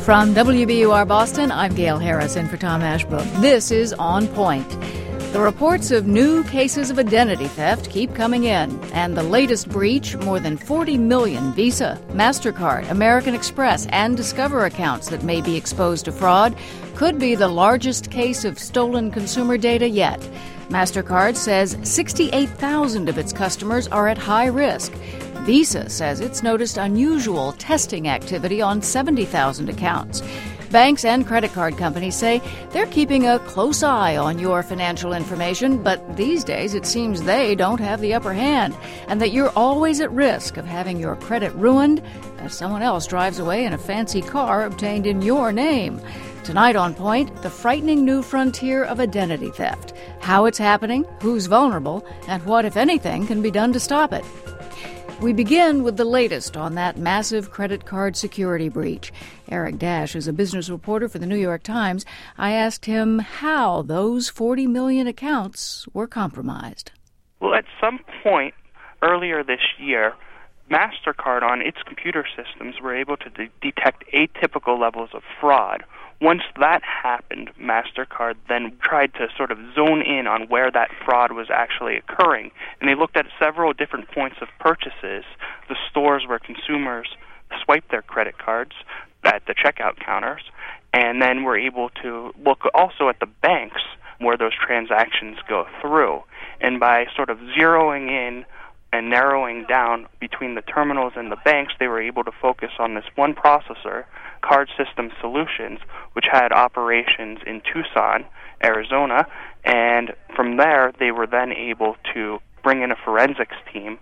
From WBUR Boston, I'm Gail Harris in for Tom Ashbrook. This is On Point. The reports of new cases of identity theft keep coming in, and the latest breach, more than 40 million Visa, MasterCard, American Express, and Discover accounts that may be exposed to fraud, could be the largest case of stolen consumer data yet. MasterCard says 68,000 of its customers are at high risk. Visa says it's noticed unusual testing activity on 70,000 accounts. Banks and credit card companies say they're keeping a close eye on your financial information, but these days it seems they don't have the upper hand, and that you're always at risk of having your credit ruined as someone else drives away in a fancy car obtained in your name. Tonight on Point, the frightening new frontier of identity theft, how it's happening, who's vulnerable, and what, if anything, can be done to stop it. We begin with the latest on that massive credit card security breach. Eric Dash is a business reporter for the New York Times. I asked him how those 40 million accounts were compromised. Well, at some point earlier this year, MasterCard on its computer systems were able to detect atypical levels of fraud. Once that happened, MasterCard then tried to sort of zone in on where that fraud was actually occurring. And they looked at several different points of purchases, the stores where consumers swipe their credit cards at the checkout counters, and then were able to look also at the banks where those transactions go through. And by sort of zeroing in and narrowing down between the terminals and the banks, they were able to focus on this one processor, Card System Solutions, which had operations in Tucson, Arizona, and from there they were then able to bring in a forensics team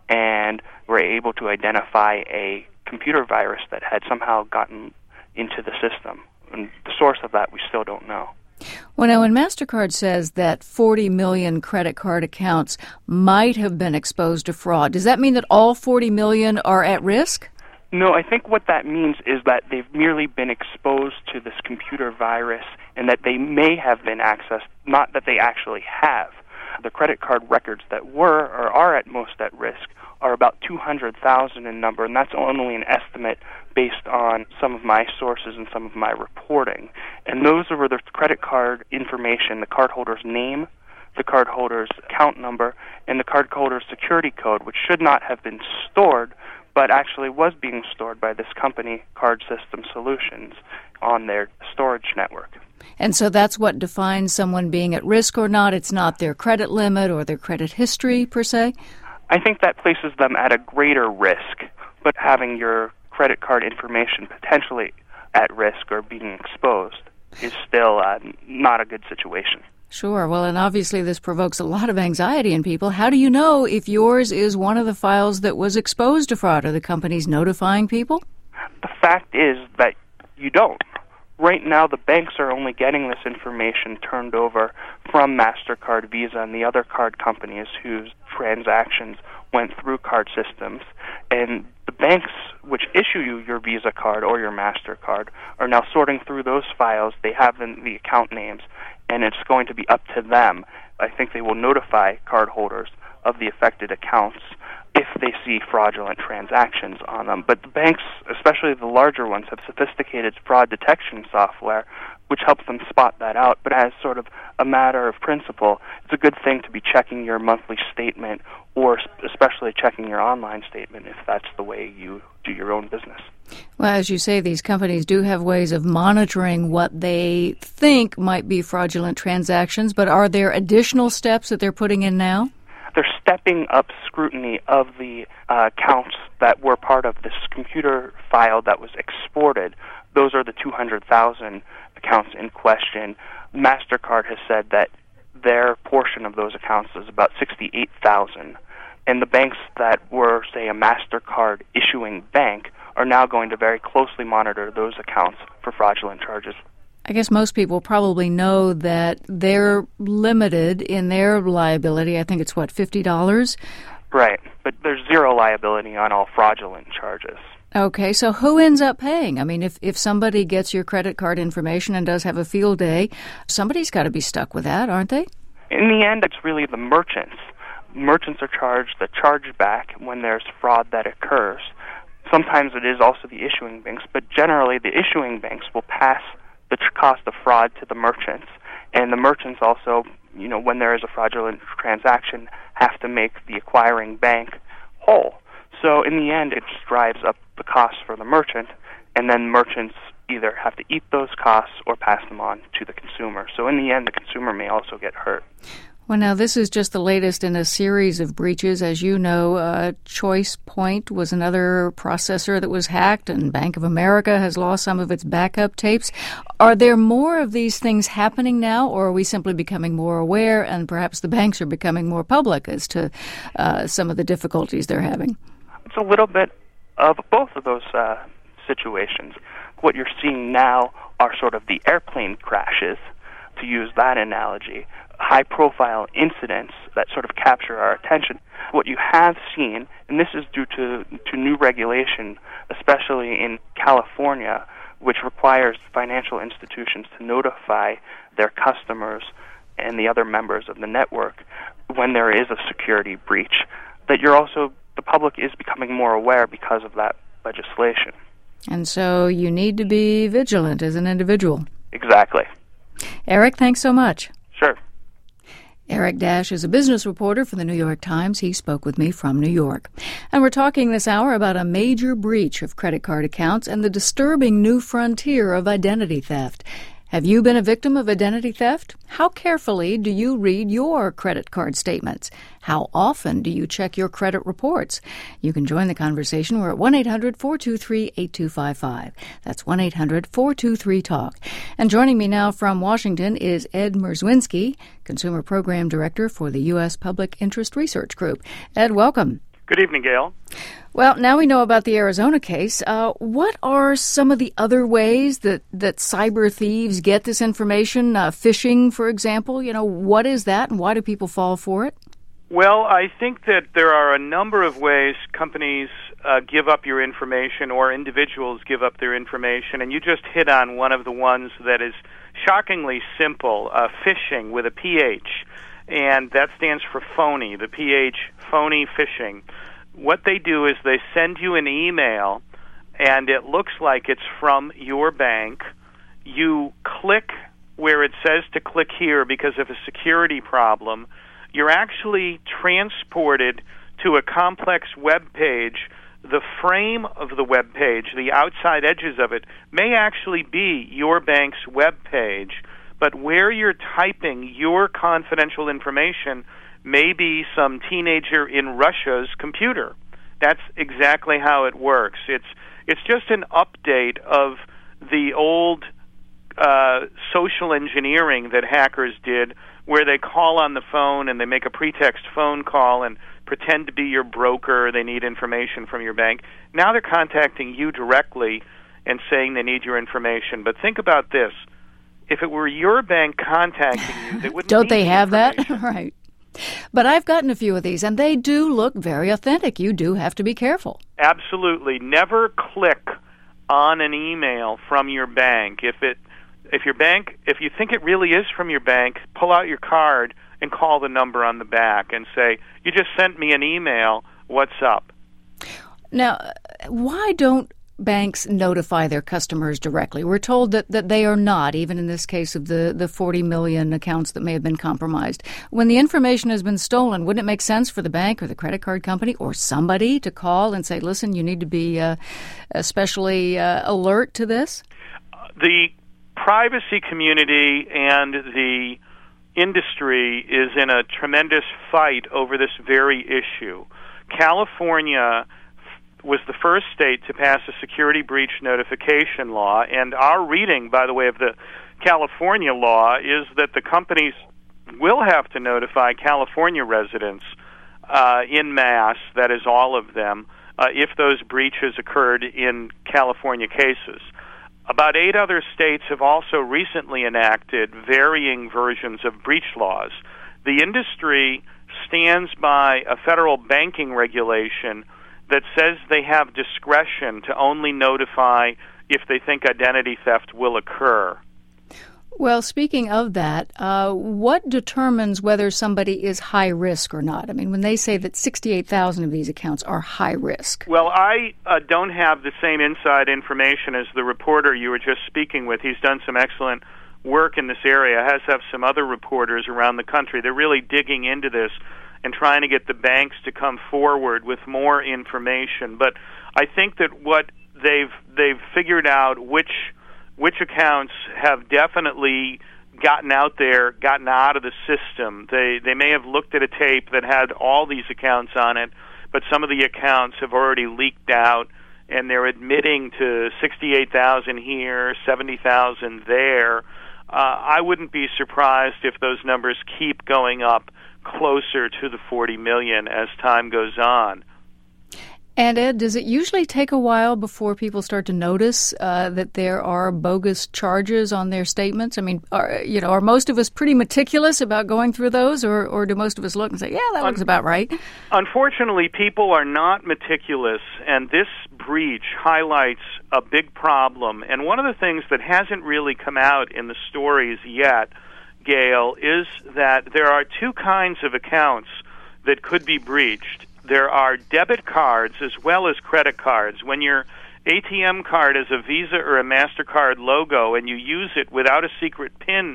and were able to identify a computer virus that had somehow gotten into the system. And the source of that we still don't know. Well, now, when MasterCard says that 40 million credit card accounts might have been exposed to fraud, does that mean that all 40 million are at risk? No, I think what that means is that they've merely been exposed to this computer virus and that they may have been accessed, not that they actually have. The credit card records that were or are at most at risk are about 200,000 in number, and that's only an estimate based on some of my sources and some of my reporting. And those are the credit card information, the cardholder's name, the cardholder's account number, and the cardholder's security code, which should not have been stored, but actually was being stored by this company, Card System Solutions, on their storage network. And so that's what defines someone being at risk or not? It's not their credit limit or their credit history, per se? I think that places them at a greater risk, but having your credit card information potentially at risk or being exposed is still not a good situation. Sure. Well, and obviously this provokes a lot of anxiety in people. How do you know if yours is one of the files that was exposed to fraud? Are the companies notifying people? The fact is that you don't. Right now, the banks are only getting this information turned over from MasterCard, Visa, and the other card companies whose transactions went through card systems. And the banks which issue you your Visa card or your MasterCard are now sorting through those files. They have the account names, and it's going to be up to them. I think they will notify cardholders of the affected accounts if they see fraudulent transactions on them. But the banks, especially the larger ones, have sophisticated fraud detection software which helps them spot that out. But as sort of a matter of principle, it's a good thing to be checking your monthly statement or especially checking your online statement if that's the way you do your own business. Well, as you say, these companies do have ways of monitoring what they think might be fraudulent transactions, but are there additional steps that they're putting in now? They're stepping up scrutiny of the accounts that were part of this computer file that was exported. Those are the 200,000 accounts in question. MasterCard has said that their portion of those accounts is about 68,000. And the banks that were, say, a MasterCard issuing bank are now going to very closely monitor those accounts for fraudulent charges. I guess most people probably know that they're limited in their liability. I think it's, $50? Right, but there's zero liability on all fraudulent charges. Okay, so who ends up paying? I mean, if somebody gets your credit card information and does have a field day, somebody's got to be stuck with that, aren't they? In the end, it's really the merchants. Merchants are charged the chargeback when there's fraud that occurs. Sometimes it is also the issuing banks, but generally the issuing banks will pass the cost of fraud to the merchants, and the merchants also, when there is a fraudulent transaction, have to make the acquiring bank whole. So in the end, it just drives up the costs for the merchant, and then merchants either have to eat those costs or pass them on to the consumer. So in the end, the consumer may also get hurt. Well, now, this is just the latest in a series of breaches. As you know, Choice Point was another processor that was hacked, and Bank of America has lost some of its backup tapes. Are there more of these things happening now, or are we simply becoming more aware, and perhaps the banks are becoming more public as to some of the difficulties they're having? It's a little bit of both of those situations. What you're seeing now are sort of the airplane crashes, to use that analogy, high-profile incidents that sort of capture our attention. What you have seen, and this is due to new regulation, especially in California, which requires financial institutions to notify their customers and the other members of the network when there is a security breach, that the public is becoming more aware because of that legislation. And so you need to be vigilant as an individual. Exactly. Eric, thanks so much. Sure. Eric Dash is a business reporter for the New York Times. He spoke with me from New York. And we're talking this hour about a major breach of credit card accounts and the disturbing new frontier of identity theft. Have you been a victim of identity theft? How carefully do you read your credit card statements? How often do you check your credit reports? You can join the conversation. We're at 1-800-423-8255. That's 1-800-423-TALK. And joining me now from Washington is Ed Merzwinski, Consumer Program Director for the U.S. Public Interest Research Group. Ed, welcome. Good evening, Gail. Well, now we know about the Arizona case. What are some of the other ways that cyber thieves get this information? Phishing, for example, what is that and why do people fall for it? Well, I think that there are a number of ways companies give up your information or individuals give up their information, and you just hit on one of the ones that is shockingly simple, phishing with a PH, and that stands for phony, the PH, phony phishing. What they do is they send you an email, and it looks like it's from your bank. You click where it says to click here because of a security problem. You're actually transported to a complex web page. The frame of the web page, the outside edges of it, may actually be your bank's web page, but where you're typing your confidential information may be some teenager in Russia's computer. That's exactly how it works. It's just an update of the old social engineering that hackers did, where they call on the phone and they make a pretext phone call and pretend to be your broker. They need information from your bank. Now they're contacting you directly and saying they need your information. But think about this. If it were your bank contacting you, they wouldn't Don't need they the have that? information. Right. But I've gotten a few of these, and they do look very authentic. You do have to be careful. Absolutely. Never click on an email from your bank. If you think it really is from your bank, pull out your card and call the number on the back and say, "You just sent me an email. What's up?" Now, why don't banks notify their customers directly? We're told that they are not, even in this case of the 40 million accounts that may have been compromised. When the information has been stolen, wouldn't it make sense for the bank or the credit card company or somebody to call and say, listen, you need to be especially alert to this? The privacy community and the industry is in a tremendous fight over this very issue. California was the first state to pass a security breach notification law, and our reading, by the way, of the California law is that the companies will have to notify California residents in mass, that is all of them, if those breaches occurred in California cases. About 8 other states have also recently enacted varying versions of breach laws. The industry stands by a federal banking regulation that says they have discretion to only notify if they think identity theft will occur. Well, speaking of that, what determines whether somebody is high risk or not? I mean, when they say that 68,000 of these accounts are high risk. Well, I don't have the same inside information as the reporter you were just speaking with. He's done some excellent work in this area, has some other reporters around the country. They're really digging into this and trying to get the banks to come forward with more information. But I think that what they've figured out which accounts have definitely gotten out of the system. They may have looked at a tape that had all these accounts on it, but some of the accounts have already leaked out, and they're admitting to 68,000 here, 70,000 there. I wouldn't be surprised if those numbers keep going up closer to the 40 million as time goes on. And Ed, does it usually take a while before people start to notice that there are bogus charges on their statements? I mean, are most of us pretty meticulous about going through those, or do most of us look and say, yeah, that looks about right? Unfortunately, people are not meticulous, and this breach highlights a big problem. And one of the things that hasn't really come out in the stories yet, Gail, is that there are two kinds of accounts that could be breached. There are debit cards as well as credit cards. When your ATM card has a Visa or a MasterCard logo and you use it without a secret PIN,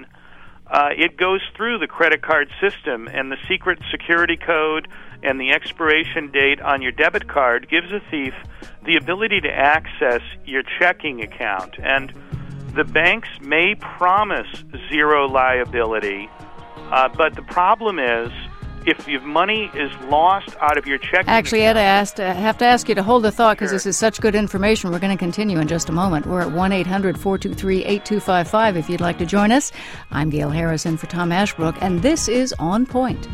it goes through the credit card system, and the secret security code and the expiration date on your debit card gives a thief the ability to access your checking account. And the banks may promise zero liability, but the problem is, if your money is lost out of your checking Actually, account... Ed, I have to ask you to hold the thought because Sure. This is such good information. We're going to continue in just a moment. We're at 1-800-423-8255 if you'd like to join us. I'm Gail Harrison for Tom Ashbrook, and this is On Point.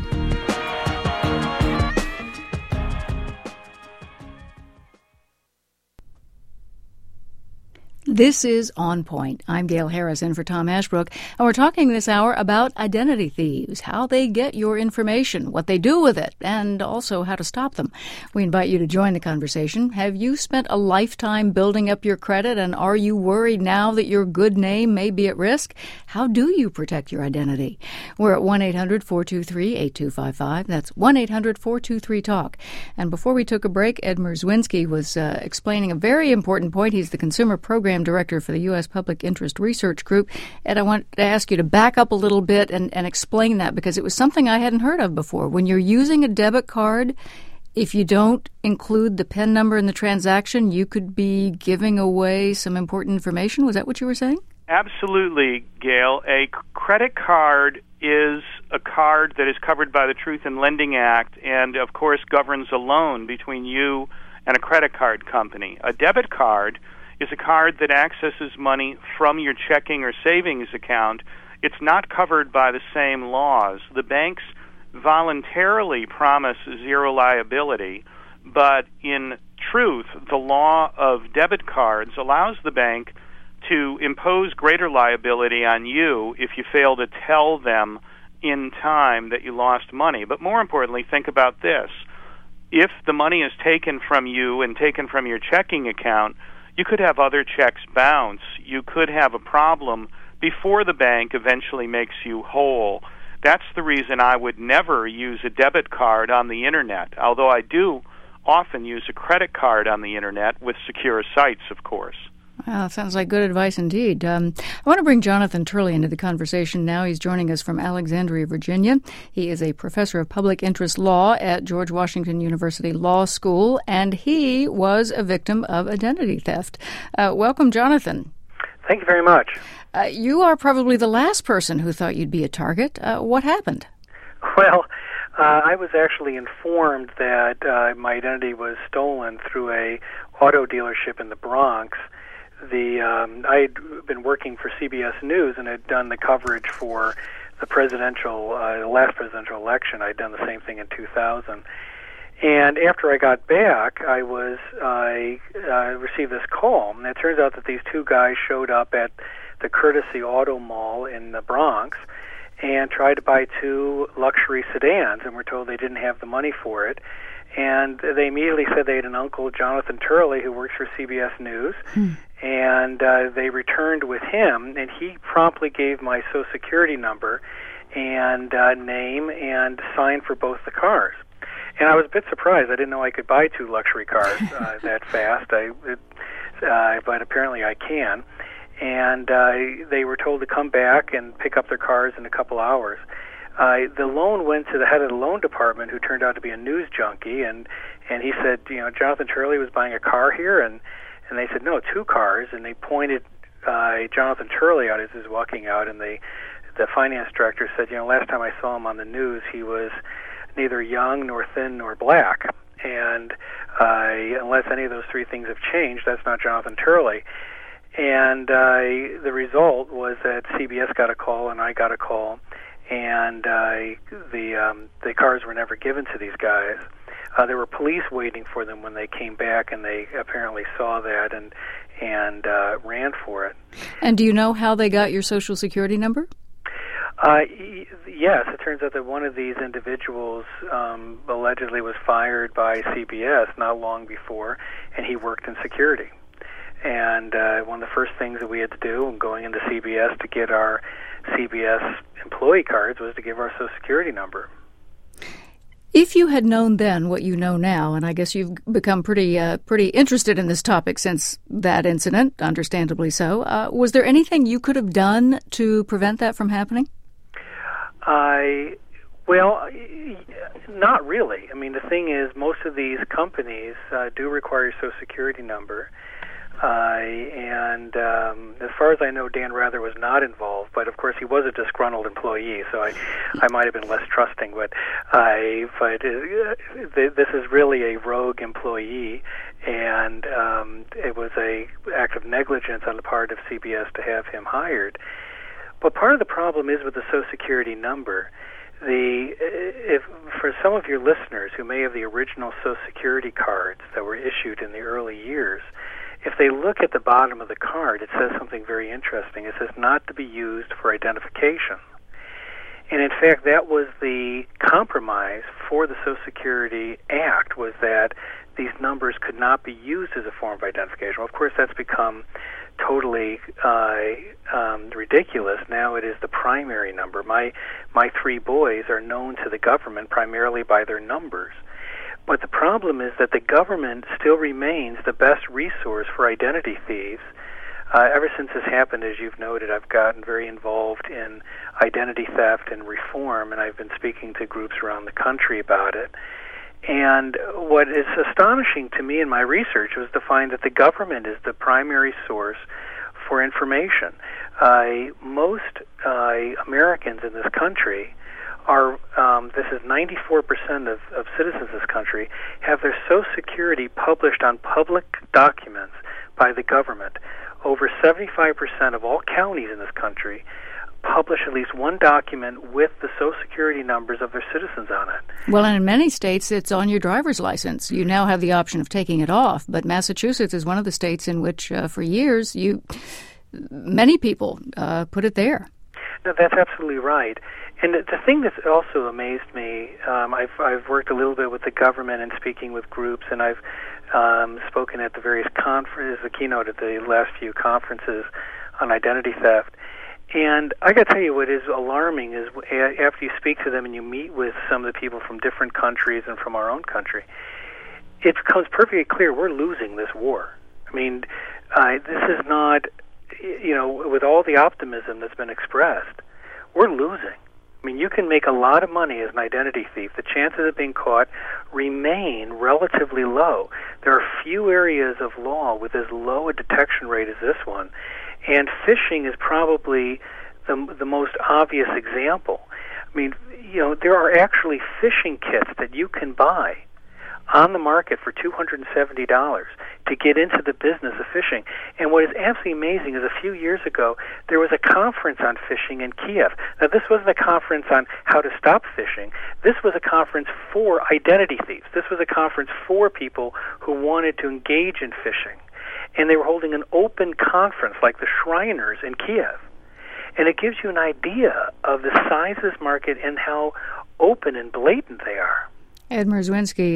This is On Point. I'm Gail Harrison for Tom Ashbrook, and we're talking this hour about identity thieves, how they get your information, what they do with it, and also how to stop them. We invite you to join the conversation. Have you spent a lifetime building up your credit, and are you worried now that your good name may be at risk? How do you protect your identity? We're at 1-800-423-8255. That's 1-800-423-TALK. And before we took a break, Ed Mierzwinski was explaining a very important point. He's the Consumer Program Director for the U.S. Public Interest Research Group. Ed, I want to ask you to back up a little bit and explain that, because it was something I hadn't heard of before. When you're using a debit card, if you don't include the PIN number in the transaction, you could be giving away some important information. Was that what you were saying? Absolutely, Gail. A credit card is a card that is covered by the Truth in Lending Act and, of course, governs a loan between you and a credit card company. A debit card is a card that accesses money from your checking or savings account. It's not covered by the same laws. The banks voluntarily promise zero liability, but in truth, the law of debit cards allows the bank to impose greater liability on you if you fail to tell them in time that you lost money. But more importantly, think about this. If the money is taken from you and taken from your checking account, you could have other checks bounce. You could have a problem before the bank eventually makes you whole. That's the reason I would never use a debit card on the Internet, although I do often use a credit card on the Internet with secure sites, of course. Well, sounds like good advice indeed. I want to bring Jonathan Turley into the conversation now. He's joining us from Alexandria, Virginia. He is a professor of public interest law at George Washington University Law School, and he was a victim of identity theft. Welcome, Jonathan. Thank you very much. You are probably the last person who thought you'd be a target. What happened? Well, I was actually informed that my identity was stolen through a auto dealership in the Bronx. I'd been working for CBS News and had done the coverage for the last presidential election. I'd done the same thing in 2000. And after I got back, I received this call, and it turns out that these two guys showed up at the Courtesy Auto Mall in the Bronx and tried to buy two luxury sedans, and were told they didn't have the money for it. And they immediately said they had an uncle, Jonathan Turley, who works for CBS News, and they returned with him, and he promptly gave my Social Security number and name and signed for both the cars. And I was a bit surprised. I didn't know I could buy 2 luxury cars that fast, but apparently I can. And they were told to come back and pick up their cars in a couple hours. The loan went to the head of the loan department, who turned out to be a news junkie, and he said, Jonathan Turley was buying a car here, and they said, no, 2 cars, and they pointed Jonathan Turley out as he was walking out, and the finance director said, last time I saw him on the news, he was neither young nor thin nor black, and unless any of those 3 things have changed, that's not Jonathan Turley. And the result was that CBS got a call and I got a call, and the cars were never given to these guys. There were police waiting for them when they came back, and they apparently saw that and ran for it. And do you know how they got your Social Security number? Yes, it turns out that one of these individuals allegedly was fired by CBS not long before, and he worked in security. And one of the first things that we had to do when going into CBS to get our CBS employee cards was to give our Social Security number. If you had known then what you know now, and I guess you've become pretty interested in this topic since that incident, understandably so, was there anything you could have done to prevent that from happening? Well, not really. I mean, the thing is, most of these companies do require a Social Security number. And as far as I know, Dan Rather was not involved, but of course he was a disgruntled employee, so I might have been less trusting. But this is really a rogue employee, and it was a act of negligence on the part of CBS to have him hired. But part of the problem is with the Social Security number. If for some of your listeners who may have the original Social Security cards that were issued in the early years, if they look at the bottom of the card, it says something very interesting. It says not to be used for identification. And in fact, that was the compromise for the Social Security Act, was that these numbers could not be used as a form of identification. Well, of course, that's become totally ridiculous. Now it is the primary number. My 3 boys are known to the government primarily by their numbers. But the problem is that the government still remains the best resource for identity thieves. Ever since this happened, as you've noted, I've gotten very involved in identity theft and reform, and I've been speaking to groups around the country about it. And what is astonishing to me in my research was to find that the government is the primary source for information. Most Americans in this country are, this is 94% of citizens of this country, have their Social Security published on public documents by the government. Over 75% of all counties in this country publish at least one document with the Social Security numbers of their citizens on it. Well, and in many states, it's on your driver's license. You now have the option of taking it off, but Massachusetts is one of the states in which, for years, many people put it there. No, that's absolutely right. And the thing that's also amazed me, I've worked a little bit with the government and speaking with groups, and I've spoken at the various conferences, the keynote at the last few conferences on identity theft. And I got to tell you, what is alarming is after you speak to them and you meet with some of the people from different countries and from our own country, it becomes perfectly clear we're losing this war. I mean, this is not, with all the optimism that's been expressed, we're losing. I mean, you can make a lot of money as an identity thief. The chances of being caught remain relatively low. There are few areas of law with as low a detection rate as this one. And phishing is probably the most obvious example. I mean, there are actually phishing kits that you can buy on the market for $270 to get into the business of phishing. And what is absolutely amazing is a few years ago, there was a conference on phishing in Kiev. Now, this wasn't a conference on how to stop phishing. This was a conference for identity thieves. This was a conference for people who wanted to engage in phishing. And they were holding an open conference like the Shriners in Kiev. And it gives you an idea of the size of this market and how open and blatant they are. Ed Mierzwinski,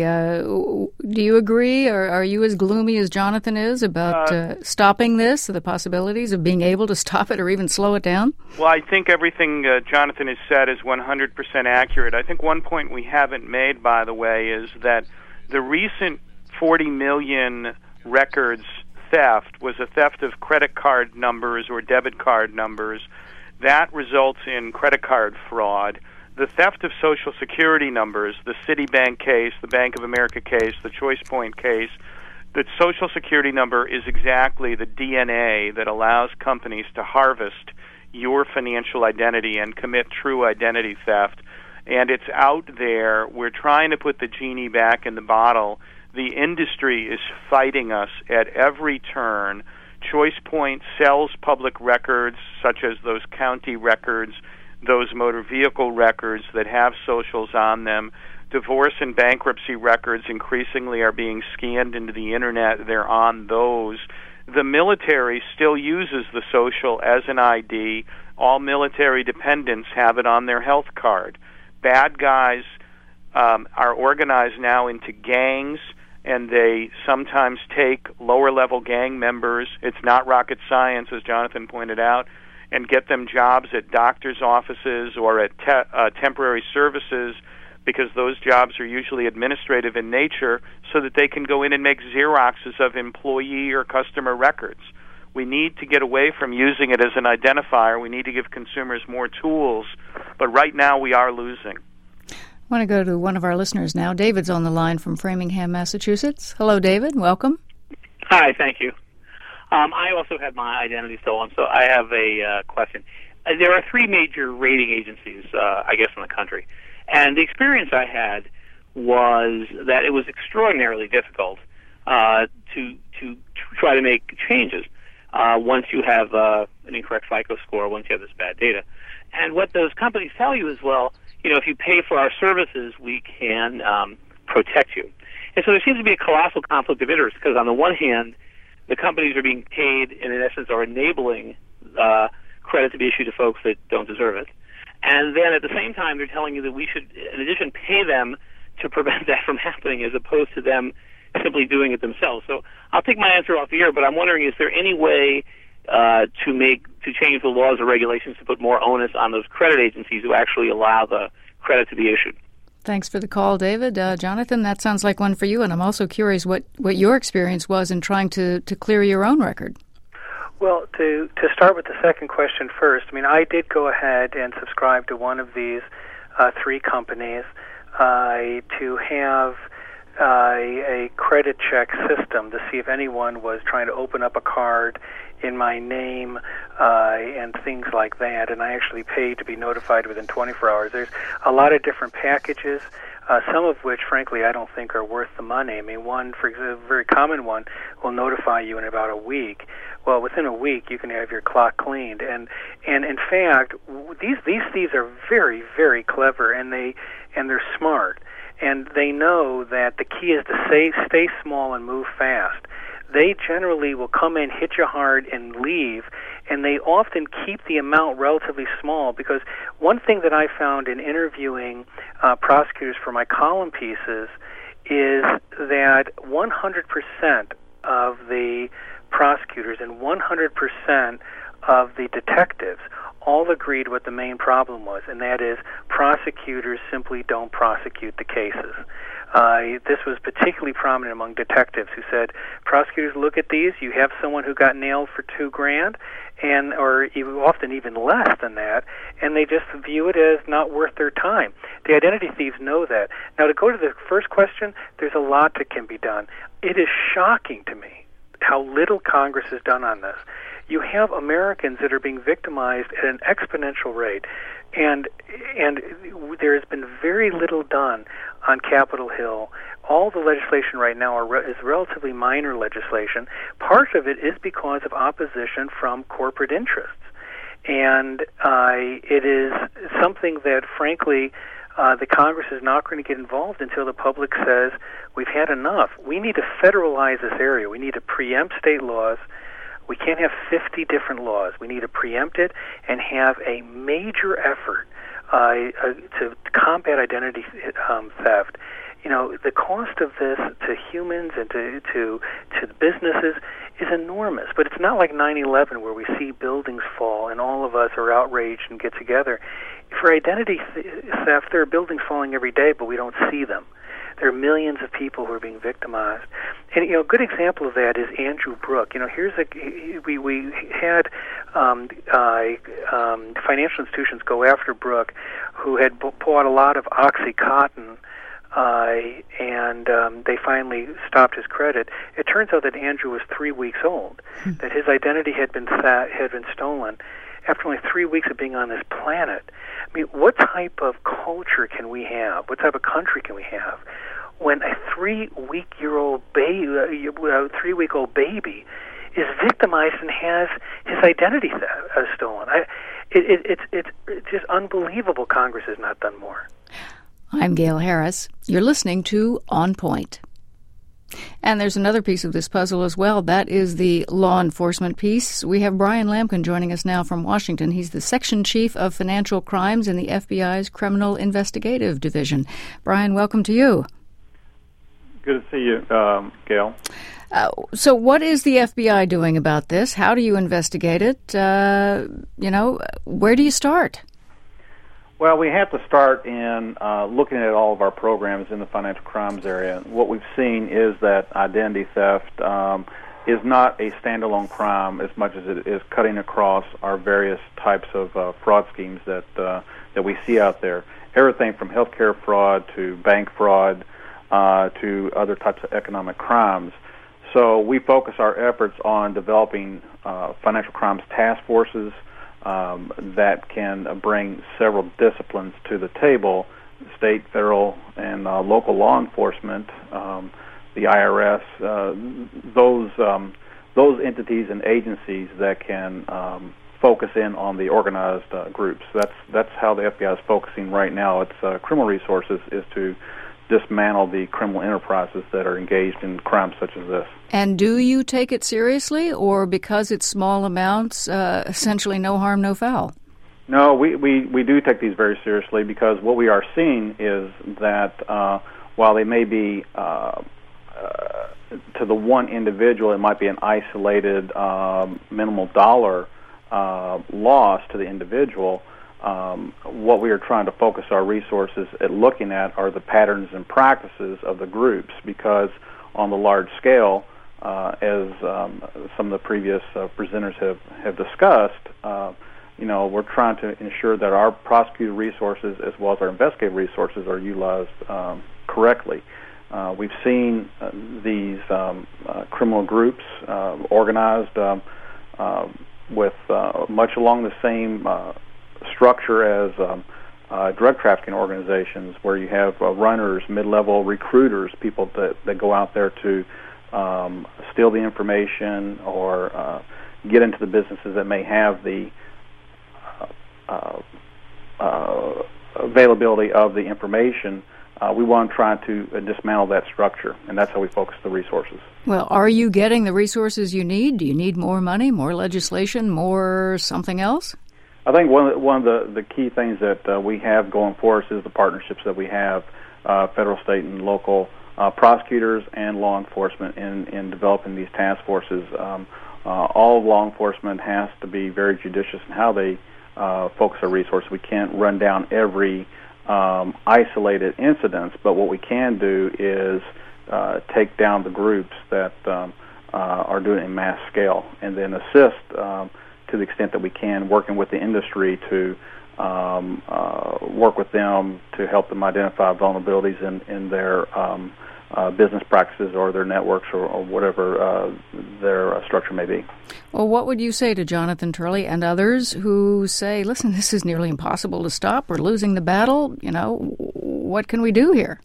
do you agree, or are you as gloomy as Jonathan is about stopping this, the possibilities of being able to stop it or even slow it down? Well, I think everything Jonathan has said is 100% accurate. I think one point we haven't made, by the way, is that the recent 40 million records theft was a theft of credit card numbers or debit card numbers. That results in credit card fraud. The theft of Social Security numbers, the Citibank case, the Bank of America case, the ChoicePoint case, the Social Security number is exactly the DNA that allows companies to harvest your financial identity and commit true identity theft. And it's out there. We're trying to put the genie back in the bottle. The industry is fighting us at every turn. ChoicePoint sells public records, such as those county records, those motor vehicle records that have socials on them. Divorce and bankruptcy records increasingly are being scanned into the Internet. They're on those. The military still uses the social as an ID. All military dependents have it on their health card. Bad guys are organized now into gangs, and they sometimes take lower-level gang members. It's not rocket science, as Jonathan pointed out, and get them jobs at doctors' offices or at temporary services, because those jobs are usually administrative in nature, so that they can go in and make Xeroxes of employee or customer records. We need to get away from using it as an identifier. We need to give consumers more tools, but right now we are losing. I want to go to one of our listeners now. David's on the line from Framingham, Massachusetts. Hello, David. Welcome. Hi, thank you. I also had my identity stolen, so I have a question. There are three major rating agencies, I guess, in the country. And the experience I had was that it was extraordinarily difficult to try to make changes once you have an incorrect FICO score, once you have this bad data. And what those companies tell you is, well, you know, if you pay for our services, we can protect you. And so there seems to be a colossal conflict of interest, because on the one hand, the companies are being paid and, in essence, are enabling credit to be issued to folks that don't deserve it. And then at the same time, they're telling you that we should, in addition, pay them to prevent that from happening, as opposed to them simply doing it themselves. So I'll take my answer off the air, but I'm wondering, is there any way to change the laws or regulations to put more onus on those credit agencies who actually allow the credit to be issued? Thanks for the call, David. Jonathan, that sounds like one for you, and I'm also curious what your experience was in trying to clear your own record. Well, to start with the second question first, I mean, I did go ahead and subscribe to one of these three companies to have a credit check system to see if anyone was trying to open up a card in my name and things like that, and I actually paid to be notified within 24 hours. There's a lot of different packages, some of which, frankly, I don't think are worth the money. I mean, one, for example, a very common one, will notify you in about a week. Well, within a week, you can have your clock cleaned, and in fact, these thieves are very, very clever, and they're smart, and they know that the key is to stay small and move fast. They generally will come in, hit you hard, and leave, and they often keep the amount relatively small, because one thing that I found in interviewing prosecutors for my column pieces is that 100% of the prosecutors and 100% of the detectives all agreed what the main problem was, and that is prosecutors simply don't prosecute the cases. This was particularly prominent among detectives who said, prosecutors look at these, you have someone who got nailed for $2,000, or often even less than that, and they just view it as not worth their time. The identity thieves know that. Now, to go to the first question, there's a lot that can be done. It is shocking to me how little Congress has done on this. You have Americans that are being victimized at an exponential rate, and there has been very little done on Capitol Hill. All the legislation right now is relatively minor legislation. Part of it is because of opposition from corporate interests, and it is something that, frankly, the Congress is not going to get involved until the public says, we've had enough. We need to federalize this area. We need to preempt state laws. We can't have 50 different laws. We need to preempt it and have a major effort to combat identity theft. the cost of this to humans and to the businesses is enormous. But it's not like 9/11 where we see buildings fall and all of us are outraged and get together. For identity theft, there are buildings falling every day, but we don't see them. There are millions of people who are being victimized. And, a good example of that is Andrew Brook. We had financial institutions go after Brook, who had bought a lot of OxyContin, and they finally stopped his credit. It turns out that Andrew was 3 weeks old, that his identity had been stolen after only 3 weeks of being on this planet. I mean, what type of culture can we have? What type of country can we have when a 3-week-old baby is victimized and has his identity stolen? It's just unbelievable. Congress has not done more. I'm Gail Harris. You're listening to On Point. And there's another piece of this puzzle as well. That is the law enforcement piece. We have Brian Lamkin joining us now from Washington. He's the Section Chief of Financial Crimes in the FBI's Criminal Investigative Division. Brian, welcome to you. Good to see you, Gail. So what is the FBI doing about this? How do you investigate it? Where do you start? Well, we have to start in looking at all of our programs in the financial crimes area. What we've seen is that identity theft is not a standalone crime as much as it is cutting across our various types of fraud schemes that we see out there. Everything from healthcare fraud to bank fraud to other types of economic crimes. So we focus our efforts on developing financial crimes task forces that can bring several disciplines to the table: state, federal, and local law enforcement, the IRS, those entities and agencies that can focus in on the organized groups. That's how the FBI is focusing right now. Its criminal resources is to dismantle the criminal enterprises that are engaged in crimes such as this. And do you take it seriously, or because it's small amounts, essentially no harm, no foul? No, we do take these very seriously, because what we are seeing is that while they may be, to the one individual, it might be an isolated minimal dollar loss to the individual, what we are trying to focus our resources at looking at are the patterns and practices of the groups, because on the large scale, as some of the previous presenters have discussed, we're trying to ensure that our prosecutor resources as well as our investigative resources are utilized correctly. We've seen these criminal groups organized with much along the same structure as drug trafficking organizations, where you have runners, mid-level recruiters, people that go out there to steal the information or get into the businesses that may have the availability of the information. We want to try to dismantle that structure, and that's how we focus the resources. Well, are you getting the resources you need? Do you need more money, more legislation, more something else? I think one of the key things that we have going for us is the partnerships that we have, federal, state, and local prosecutors and law enforcement in developing these task forces. All of law enforcement has to be very judicious in how they focus their resources. We can't run down every isolated incidents, but what we can do is take down the groups that are doing it in mass scale, and then assist to the extent that we can, working with the industry to work with them to help them identify vulnerabilities in their business practices or their networks or whatever their structure may be. Well, what would you say to Jonathan Turley and others who say, listen, this is nearly impossible to stop, we're losing the battle, what can we do here?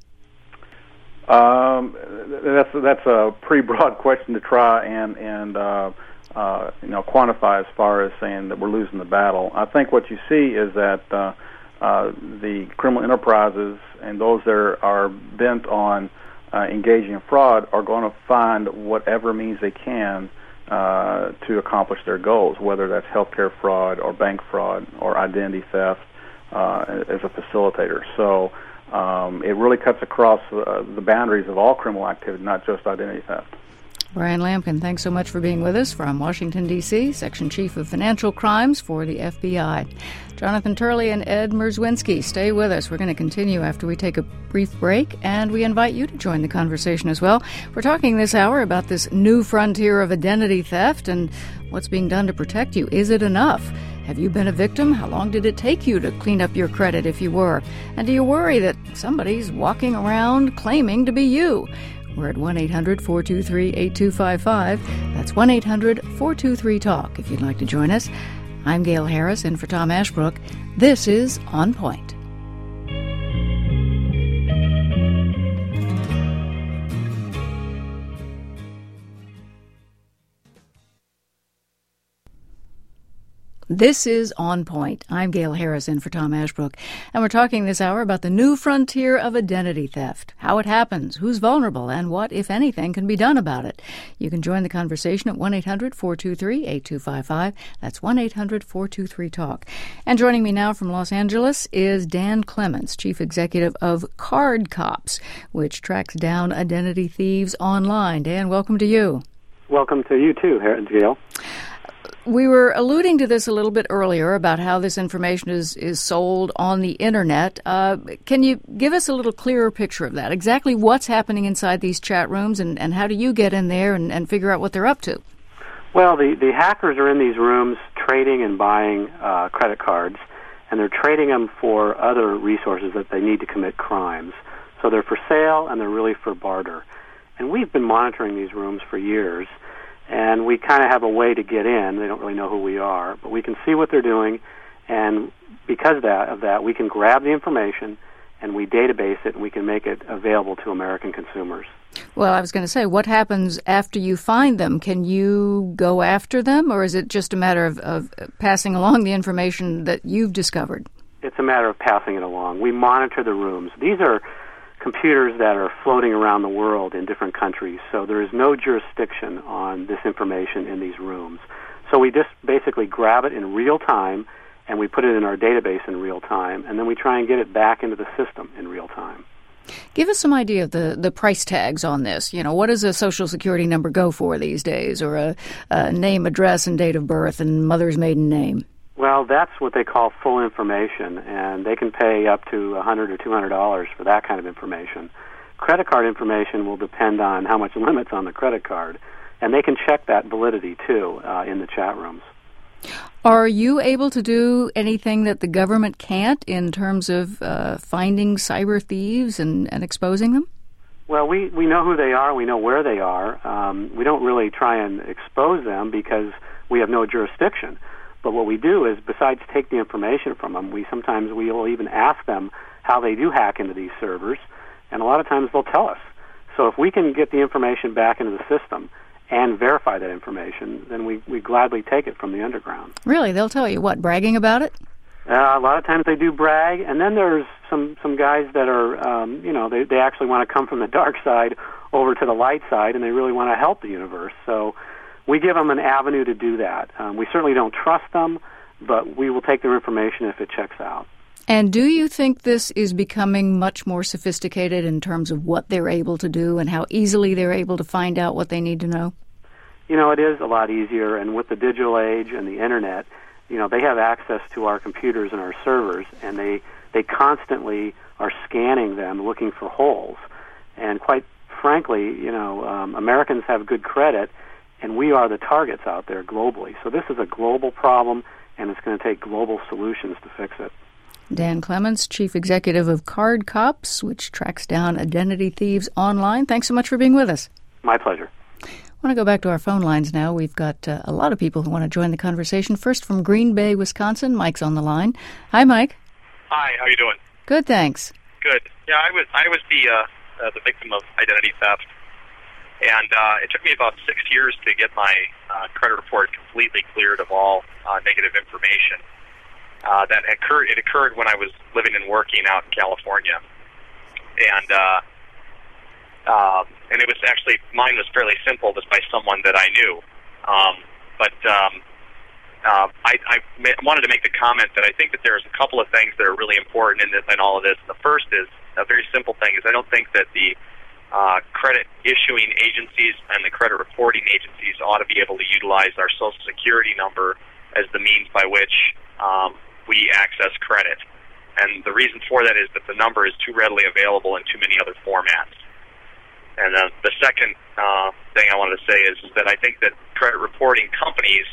That's a pretty broad question to try and quantify as far as saying that we're losing the battle. I think what you see is that the criminal enterprises and those that are bent on engaging in fraud are going to find whatever means they can to accomplish their goals, whether that's healthcare fraud or bank fraud or identity theft as a facilitator. So it really cuts across the boundaries of all criminal activity, not just identity theft. Brian Lampkin, thanks so much for being with us from Washington, D.C., Section Chief of Financial Crimes for the FBI. Jonathan Turley and Ed Merzwinski, stay with us. We're going to continue after we take a brief break, and we invite you to join the conversation as well. We're talking this hour about this new frontier of identity theft and what's being done to protect you. Is it enough? Have you been a victim? How long did it take you to clean up your credit if you were? And do you worry that somebody's walking around claiming to be you? We're at 1-800-423-8255. That's 1-800-423-TALK if you'd like to join us. I'm Gail Harris, in for Tom Ashbrook. This is On Point. This is On Point. I'm Gail Harris, in for Tom Ashbrook, and we're talking this hour about the new frontier of identity theft, how it happens, who's vulnerable, and what, if anything, can be done about it. You can join the conversation at 1-800-423-8255. That's 1-800-423-TALK. And joining me now from Los Angeles is Dan Clements, Chief Executive of Card Cops, which tracks down identity thieves online. Dan, welcome to you. Welcome to you too, Gail. We were alluding to this a little bit earlier about how this information is sold on the Internet. Can you give us a little clearer picture of that? Exactly what's happening inside these chat rooms, and how do you get in there and figure out what they're up to? Well, the hackers are in these rooms trading and buying credit cards, and they're trading them for other resources that they need to commit crimes. So they're for sale, and they're really for barter. And we've been monitoring these rooms for years, and we kind of have a way to get in. They don't really know who we are, but we can see what they're doing, and because of that, we can grab the information, and we database it, and we can make it available to American consumers. Well, I was going to say, what happens after you find them? Can you go after them, or is it just a matter of passing along the information that you've discovered? It's a matter of passing it along. We monitor the rooms. These are computers that are floating around the world in different countries, so there is no jurisdiction on this information in these rooms. So we just basically grab it in real time, and we put it in our database in real time, and then we try and get it back into the system in real time. Give us some idea of the price tags on this. You know, what does a Social Security number go for these days, or a name, address, and date of birth, and mother's maiden name? Well, that's what they call full information, and they can pay up to $100 or $200 for that kind of information. Credit card information will depend on how much limit's on the credit card, and they can check that validity, too, in the chat rooms. Are you able to do anything that the government can't in terms of finding cyber thieves and exposing them? Well, we know who they are. We know where they are. We don't really try and expose them because we have no jurisdiction. But what we do is, besides take the information from them, we'll even ask them how they do hack into these servers, and a lot of times they'll tell us. So if we can get the information back into the system and verify that information, then we gladly take it from the underground. Really? They'll tell you what, bragging about it? A lot of times they do brag, and then there's some guys that are, they actually want to come from the dark side over to the light side, and they really want to help the universe. So we give them an avenue to do that. We certainly don't trust them, but we will take their information if it checks out. And do you think this is becoming much more sophisticated in terms of what they're able to do and how easily they're able to find out what they need to know? You know, it is a lot easier, and with the digital age and the Internet, they have access to our computers and our servers, and they constantly are scanning them, looking for holes. And quite frankly, Americans have good credit, and we are the targets out there globally. So this is a global problem, and it's going to take global solutions to fix it. Dan Clements, Chief Executive of Card Cops, which tracks down identity thieves online. Thanks so much for being with us. My pleasure. I want to go back to our phone lines now. We've got a lot of people who want to join the conversation. First, from Green Bay, Wisconsin, Mike's on the line. Hi, Mike. Hi, how you doing? Good, thanks. Good. Yeah, I was the victim of identity theft. And it took me about 6 years to get my credit report completely cleared of all negative information. It occurred when I was living and working out in California, and it was actually, mine was fairly simple, just by someone that I knew. I wanted to make the comment that I think that there's a couple of things that are really important in all of this. The first is a very simple thing, is I don't think that the credit issuing agencies and the credit reporting agencies ought to be able to utilize our Social Security number as the means by which we access credit. And the reason for that is that the number is too readily available in too many other formats. And the second thing I wanted to say is that I think that credit reporting companies,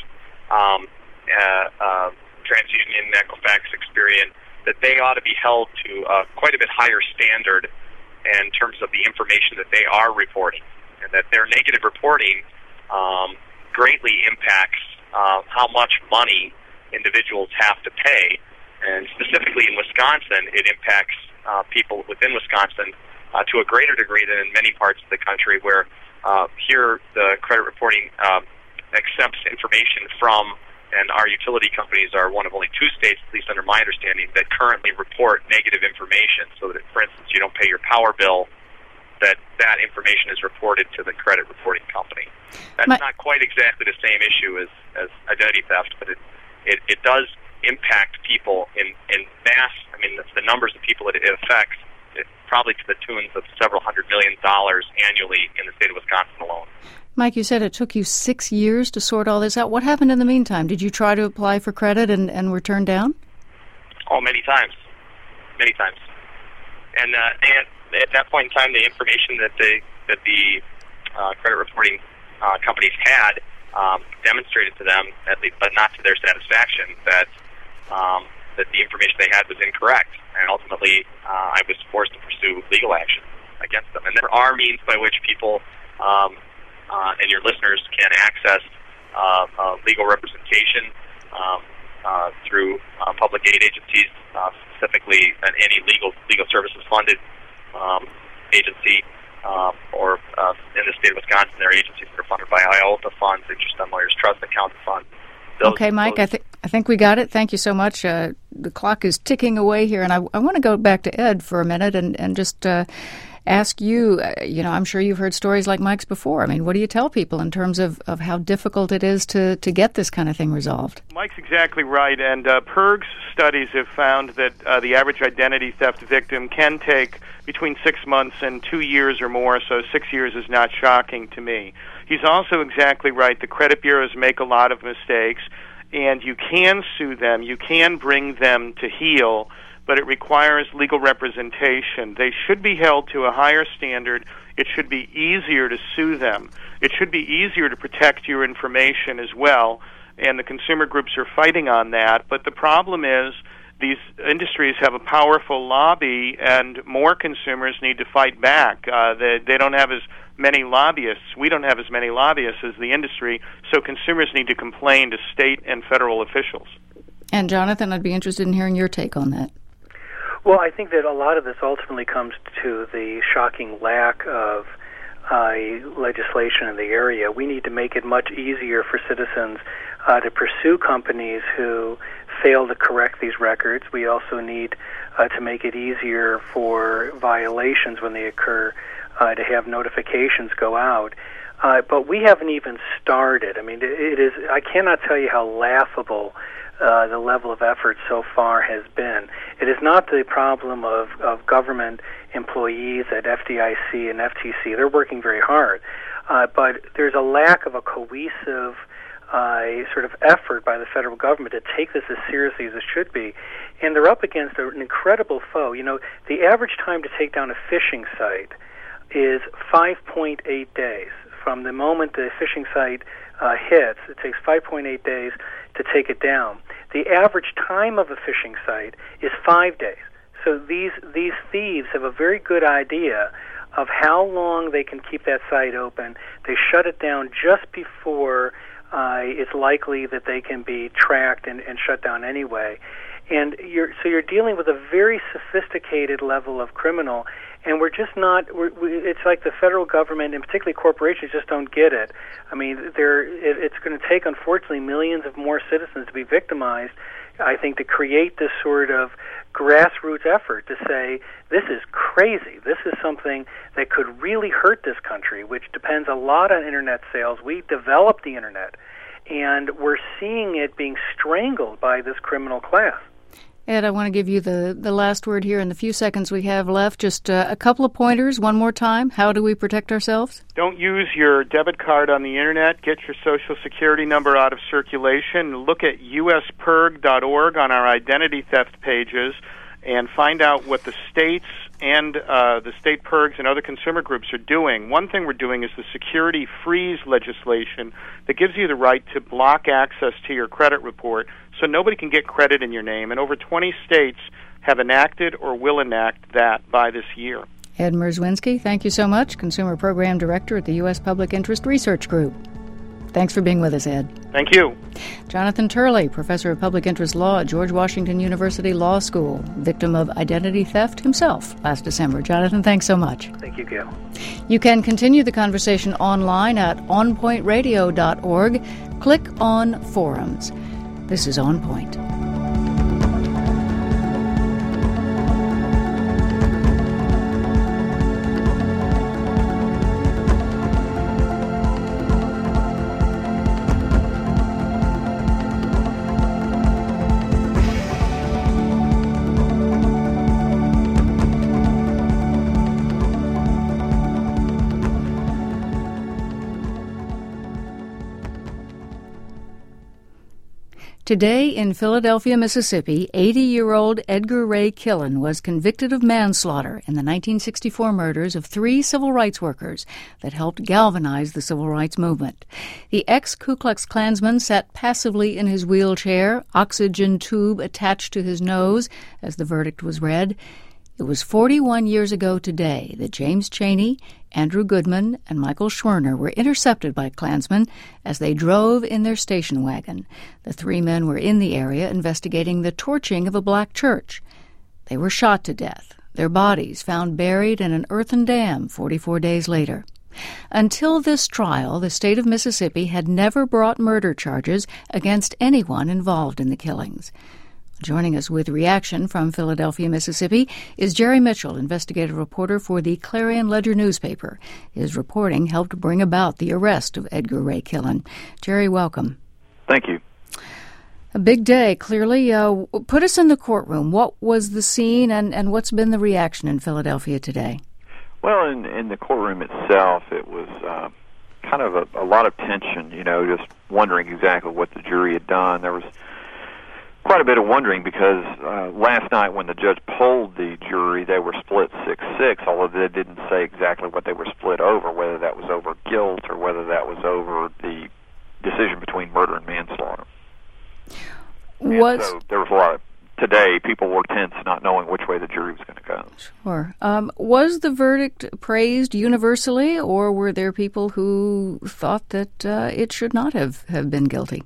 TransUnion, Equifax, Experian, that they ought to be held to quite a bit higher standard in terms of the information that they are reporting, and that their negative reporting greatly impacts how much money individuals have to pay. And specifically in Wisconsin, it impacts people within Wisconsin to a greater degree than in many parts of the country, where here the credit reporting accepts information from, and our utility companies are one of only 2 states, at least under my understanding, that currently report negative information. So that, for instance, you don't pay your power bill, that information is reported to the credit reporting company. That's not quite exactly the same issue as identity theft, but it does impact people in mass. I mean, the numbers of people that it affects, probably to the tunes of several $100 million annually in the state of Wisconsin alone. Mike, you said it took you 6 years to sort all this out. What happened in the meantime? Did you try to apply for credit and were turned down? Oh, many times. And at that point in time, the information that the credit reporting companies had demonstrated to them, at least, but not to their satisfaction, that the information they had was incorrect. And ultimately, I was forced to pursue legal action against them. And there are means by which people and your listeners can access legal representation through public aid agencies, specifically any legal services funded agency, or in the state of Wisconsin, there are agencies that are funded by IOTA funds, Interest on Lawyers Trust Account Fund. Okay, Mike, I think we got it. Thank you so much. The clock is ticking away here, and I want to go back to Ed for a minute and just ask you, I'm sure you've heard stories like Mike's before. I mean, what do you tell people in terms of how difficult it is to get this kind of thing resolved? Mike's exactly right, and PIRG's studies have found that the average identity theft victim can take between 6 months and 2 years or more, so 6 years is not shocking to me. He's also exactly right. The credit bureaus make a lot of mistakes, and you can sue them. You can bring them to heel, but it requires legal representation. They should be held to a higher standard. It should be easier to sue them. It should be easier to protect your information as well, and the consumer groups are fighting on that. But the problem is these industries have a powerful lobby, and more consumers need to fight back. They don't have as many lobbyists. We don't have as many lobbyists as the industry, so consumers need to complain to state and federal officials. And Jonathan, I'd be interested in hearing your take on that. Well, I think that a lot of this ultimately comes to the shocking lack of legislation in the area. We need to make it much easier for citizens to pursue companies who fail to correct these records. We also need to make it easier for violations when they occur to have notifications go out. But we haven't even started. I mean, I cannot tell you how laughable the level of effort so far has been. It is not the problem of government employees at FDIC and FTC. They're working very hard. But there's a lack of a cohesive sort of effort by the federal government to take this as seriously as it should be. And they're up against an incredible foe. You know, the average time to take down a phishing site is 5.8 days. From the moment the phishing site hits, it takes 5.8 days to take it down. The average time of a phishing site is 5 days. So these thieves have a very good idea of how long they can keep that site open. They shut it down just before it's likely that they can be tracked and shut down anyway. And you're dealing with a very sophisticated level of criminal, and we're just not. It's like the federal government, and particularly corporations, just don't get it. I mean, it's going to take, unfortunately, millions of more citizens to be victimized, I think, to create this sort of grassroots effort to say, this is crazy. This is something that could really hurt this country, which depends a lot on Internet sales. We developed the Internet, and we're seeing it being strangled by this criminal class. Ed, I want to give you the last word here in the few seconds we have left. Just a couple of pointers one more time. How do we protect ourselves? Don't use your debit card on the Internet. Get your Social Security number out of circulation. Look at usperg.org on our identity theft pages and find out what the states and the state PERGs and other consumer groups are doing. One thing we're doing is the security freeze legislation that gives you the right to block access to your credit report so nobody can get credit in your name. And over 20 states have enacted or will enact that by this year. Ed Mierzwinski, thank you so much, Consumer Program Director at the U.S. Public Interest Research Group. Thanks for being with us, Ed. Thank you. Jonathan Turley, Professor of Public Interest Law at George Washington University Law School, victim of identity theft himself last December. Jonathan, thanks so much. Thank you, Gail. You can continue the conversation online at onpointradio.org. Click on Forums. This is On Point. Today in Philadelphia, Mississippi, 80-year-old Edgar Ray Killen was convicted of manslaughter in the 1964 murders of 3 civil rights workers that helped galvanize the civil rights movement. The ex-Ku Klux Klansman sat passively in his wheelchair, oxygen tube attached to his nose, as the verdict was read. It was 41 years ago today that James Chaney, Andrew Goodman, and Michael Schwerner were intercepted by Klansmen as they drove in their station wagon. The 3 men were in the area investigating the torching of a black church. They were shot to death, their bodies found buried in an earthen dam 44 days later. Until this trial, the state of Mississippi had never brought murder charges against anyone involved in the killings. Joining us with reaction from Philadelphia, Mississippi, is Jerry Mitchell, investigative reporter for the Clarion Ledger newspaper. His reporting helped bring about the arrest of Edgar Ray Killen. Jerry, welcome. Thank you. A big day, clearly. Put us in the courtroom. What was the scene, and what's been the reaction in Philadelphia today? Well, in the courtroom itself, it was kind of a lot of tension, just wondering exactly what the jury had done. There was quite a bit of wondering because last night when the judge polled the jury, they were split 6-6, although they didn't say exactly what they were split over, whether that was over guilt or whether that was over the decision between murder and manslaughter. So there was a lot of, today, people were tense not knowing which way the jury was going to go. Sure. Was the verdict praised universally, or were there people who thought that it should not have been guilty?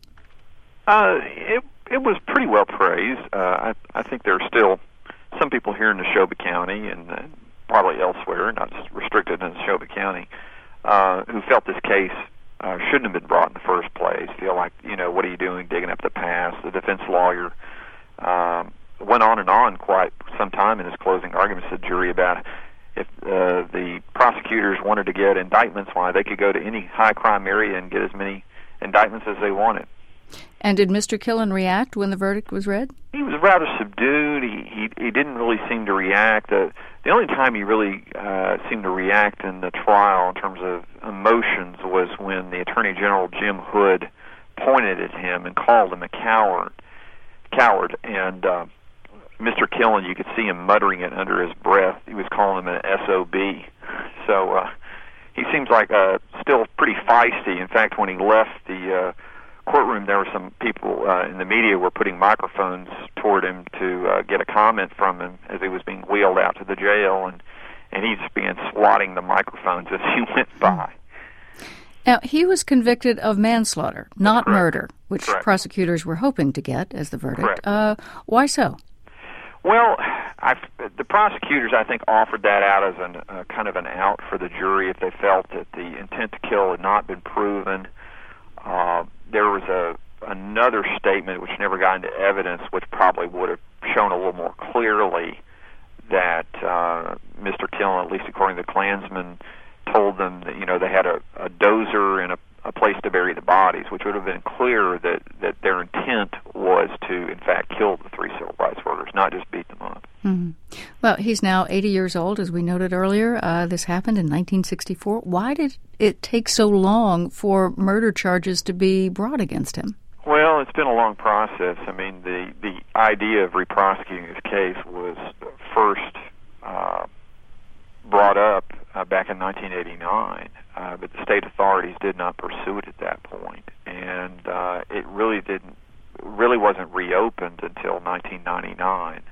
It was pretty well praised. I think there are still some people here in Neshoba County and probably elsewhere, not just restricted in Neshoba County, who felt this case shouldn't have been brought in the first place. Feel like, what are you doing digging up the past? The defense lawyer went on and on quite some time in his closing arguments to the jury about if the prosecutors wanted to get indictments, why they could go to any high crime area and get as many indictments as they wanted. And did Mr. Killen react when the verdict was read? He was rather subdued. He didn't really seem to react. The only time he really seemed to react in the trial in terms of emotions was when the Attorney General, Jim Hood, pointed at him and called him a coward. And Mr. Killen, you could see him muttering it under his breath. He was calling him an SOB. So he seems like still pretty feisty. In fact, when he left the courtroom, there were some people in the media were putting microphones toward him to get a comment from him as he was being wheeled out to the jail, and he just began swatting the microphones as he went by. Now, he was convicted of manslaughter, not murder, which Correct. prosecutors were hoping to get as the verdict. Why so? Well, the prosecutors, I think, offered that out as kind of an out for the jury if they felt that the intent to kill had not been proven. There was another statement which never got into evidence, which probably would have shown a little more clearly that Mr. Killen, at least according to the Klansmen, told them that they had a dozer and a place to bury the bodies, which would have been clear that their intent was to, in fact, kill the 3 civil rights workers. not just beat them up. Mm-hmm. Well, he's now 80 years old, as we noted earlier. This happened in 1964. Why did it take so long for murder charges to be brought against him? Well, it's been a long process. I mean, the idea of re-prosecuting his case was first brought up back in 1989, but the state authorities did not pursue it at that point, and it really wasn't reopened until 1999.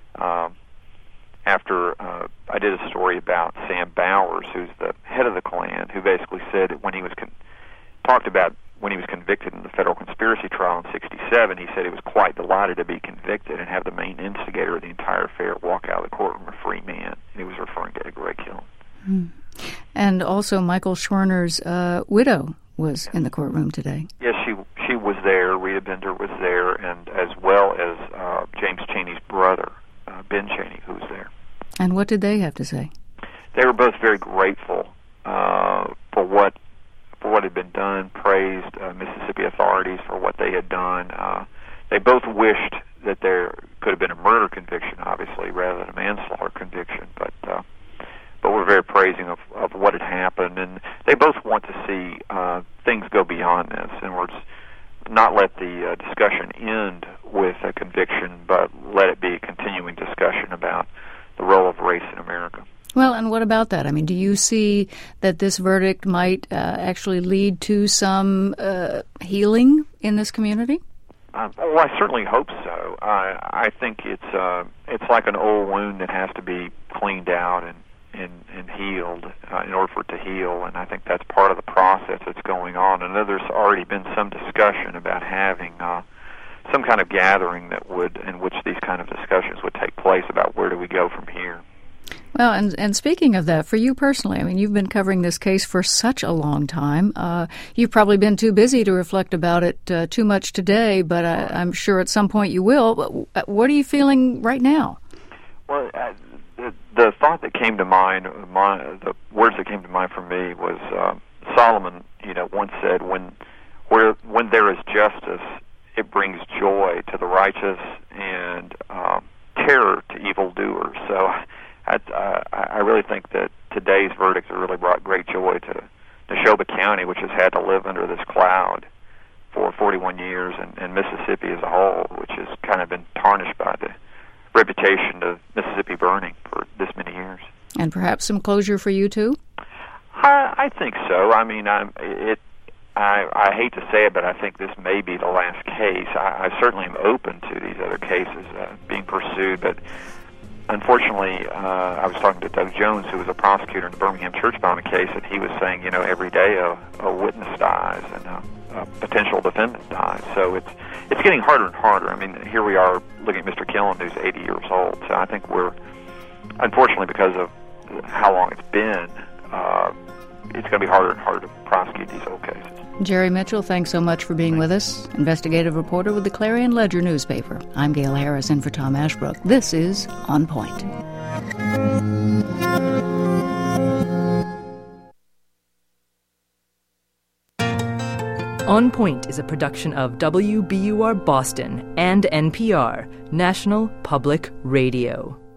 After I did a story about Sam Bowers, who's the head of the Klan, who basically said that when he was talked about when he was convicted in the federal conspiracy trial in '67, he said he was quite delighted to be convicted and have the main instigator of the entire affair walk out of the courtroom a free man. And he was referring to Edgar Ray Killen. Hmm. And also Michael Schwerner's widow was in the courtroom today. Yes, she was there. Rita Bender was there, and as well as James Chaney's brother, Ben Chaney, who was there. And what did they have to say? They were both very grateful for what had been done, praised Mississippi authorities for what they had done. They both wished that there could have been a murder conviction, obviously, rather than a manslaughter conviction, but we're very praising of what had happened, and they both want to see things go beyond this. In other words, not let the discussion end with a conviction, but let it be a continuing discussion about the role of race in America. Well, and what about that? I mean, do you see that this verdict might actually lead to some healing in this community? Well, I certainly hope so. I think it's like an old wound that has to be cleaned out and healed in order for it to heal, and I think that's part of the process that's going on. I know there's already been some discussion about having some kind of gathering in which these kind of discussions would take place about where do we go from here. Well, and speaking of that, for you personally, I mean, you've been covering this case for such a long time. You've probably been too busy to reflect about it too much today, but I'm sure at some point you will. What are you feeling right now? Well, the thought that came to mind, the words that came to mind for me was Solomon, once said, "When there is justice, it brings joy to the righteous and terror to evildoers." So I really think that today's verdict has really brought great joy to Neshoba County, which has had to live under this cloud for 41 years, and Mississippi as a whole, which has kind of been tarnished by the reputation of Mississippi burning for this many years. And perhaps some closure for you, too? I think so. I mean, I hate to say it, but I think this may be the last case. I certainly am open to these other cases being pursued, but unfortunately, I was talking to Doug Jones, who was a prosecutor in the Birmingham church bombing case, and he was saying, every day a witness dies and a potential defendant dies. So it's getting harder and harder. I mean, here we are looking at Mr. Killen, who's 80 years old. So I think we're, unfortunately, because of how long it's been, it's going to be harder and harder to prosecute these old cases. Jerry Mitchell, thanks so much for being with us. Investigative reporter with the Clarion Ledger newspaper. I'm Gail Harris in for Tom Ashbrook. This is On Point. On Point is a production of WBUR Boston and NPR, National Public Radio.